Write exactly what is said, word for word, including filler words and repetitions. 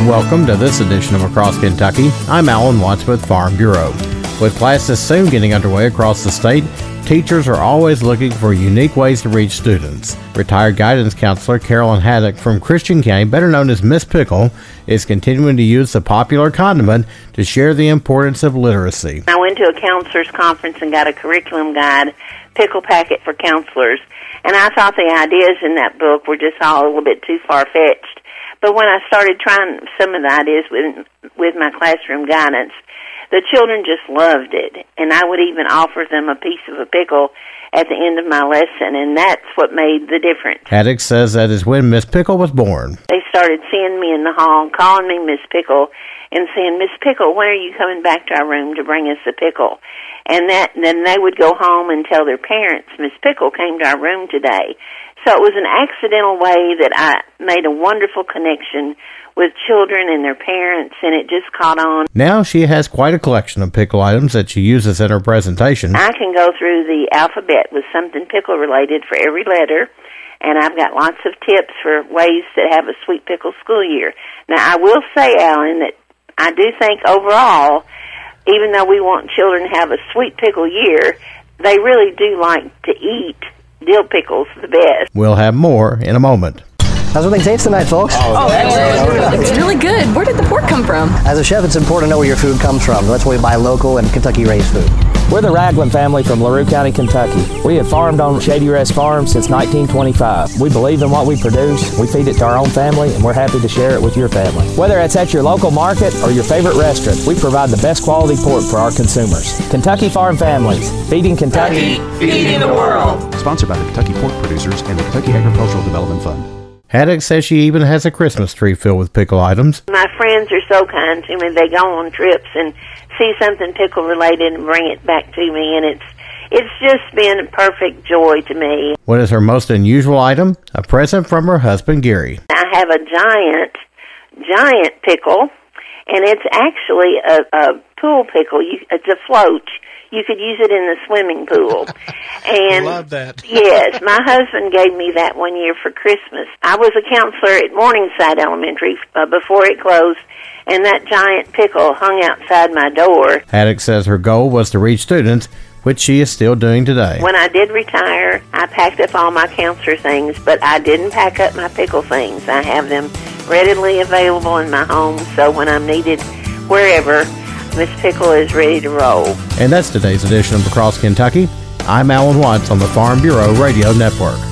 welcome to this edition of Across Kentucky. I'm Alan Watts with Farm Bureau. With classes soon getting underway across the state, teachers are always looking for unique ways to reach students. Retired guidance counselor Carolyn Haddock from Christian County, better known as Miss Pickle, is continuing to use the popular condiment to share the importance of literacy. I went to a counselor's conference and got a curriculum guide, Pickle Packet for Counselors, and I thought the ideas in that book were just all a little bit too far-fetched. But when I started trying some of the ideas with with my classroom guidance, the children just loved it, and I would even offer them a piece of a pickle at the end of my lesson, and that's what made the difference. Haddock says that is when Miss Pickle was born. They started seeing me in the hall, calling me Miss Pickle, and saying, Miss Pickle, when are you coming back to our room to bring us a pickle? And that then they would go home and tell their parents, Miss Pickle came to our room today. So it was an accidental way that I made a wonderful connection with children and their parents, and it just caught on. Now she has quite a collection of pickle items that she uses in her presentation. I can go through the alphabet with something pickle-related for every letter, and I've got lots of tips for ways to have a sweet pickle school year. Now, I will say, Alan, that I do think overall, even though we want children to have a sweet pickle year, they really do like to eat dill pickles the best. We'll have more in a moment. How's everything taste tonight, folks? Oh, excellent. It's really good. Where did the pork come from? As a chef, it's important to know where your food comes from. That's why we buy local and Kentucky-raised food. We're the Ragland family from LaRue County, Kentucky. We have farmed on Shady Rest Farm since nineteen twenty-five. We believe in what we produce, we feed it to our own family, and we're happy to share it with your family. Whether it's at your local market or your favorite restaurant, we provide the best quality pork for our consumers. Kentucky Farm Families, feeding Kentucky, feeding the world. Sponsored by the Kentucky Pork Producers and the Kentucky Agricultural Development Fund. Haddock says she even has a Christmas tree filled with pickle items. My friends are so kind to me. They go on trips and see something pickle-related and bring it back to me, and it's it's just been a perfect joy to me. What is her most unusual item? A present from her husband, Gary. I have a giant, giant pickle, and it's actually a, a pool pickle. You, it's a float. You could use it in the swimming pool. And love that. Yes, my husband gave me that one year for Christmas. I was a counselor at Morningside Elementary uh, before it closed, and that giant pickle hung outside my door. Haddock says her goal was to reach students, which she is still doing today. When I did retire, I packed up all my counselor things, but I didn't pack up my pickle things. I have them readily available in my home, so when I'm needed wherever, Miss Pickle is ready to roll. And that's today's edition of Across Kentucky. I'm Alan Watts on the Farm Bureau Radio Network.